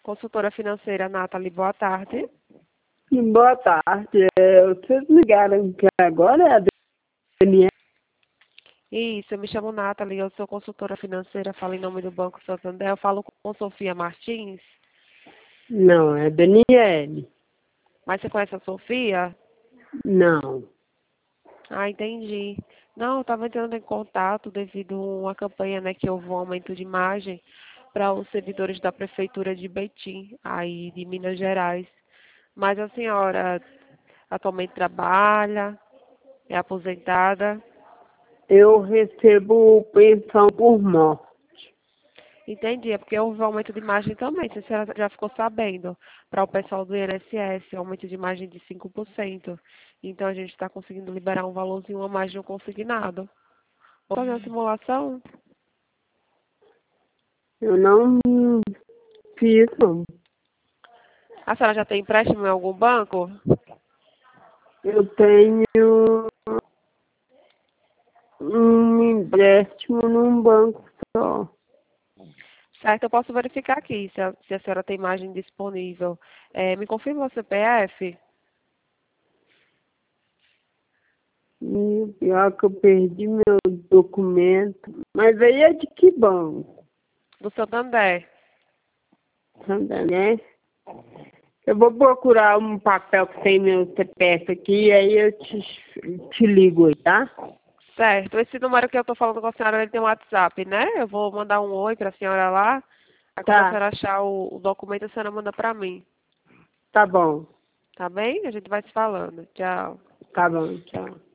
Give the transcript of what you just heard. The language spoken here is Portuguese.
Consultora financeira Nathalie, boa tarde. Boa tarde. Vocês ligaram que agora é a Daniela? Isso, eu me chamo Nathalie, eu sou consultora financeira, falo em nome do Banco Santander, eu falo com Sofia Martins. Não, é Daniele. Mas você conhece a Sofia? Não. Ah, entendi. Não, eu estava entrando em contato devido a uma campanha, né, que houve um aumento de imagem para os servidores da Prefeitura de Betim, aí de Minas Gerais. Mas a senhora atualmente trabalha, é aposentada? Eu recebo pensão por morte. Entendi, é porque houve um aumento de imagem também, se a senhora já ficou sabendo, para o pessoal do INSS, aumento de imagem de 5%. Então a gente está conseguindo liberar um valorzinho a mais de um consignado. Vamos fazer uma simulação? Eu não fiz, não. A senhora já tem empréstimo em algum banco? Eu tenho um empréstimo num banco só. Certo, eu posso verificar aqui se a senhora tem imagem disponível. Me confirma o CPF E pior que eu perdi meu documento. Mas aí é de que banco? do Santander. Santander? Eu vou procurar um papel que tem meu CPF aqui e aí eu te ligo aí, tá? Certo, esse número que eu estou falando com a senhora, ele tem um WhatsApp, né? Eu vou mandar um oi para a senhora lá. Aí quando a Tá, senhora achar o documento, a senhora manda para mim. tá bom. Tá bem? A gente vai se falando. Tchau. Tá bom, tchau.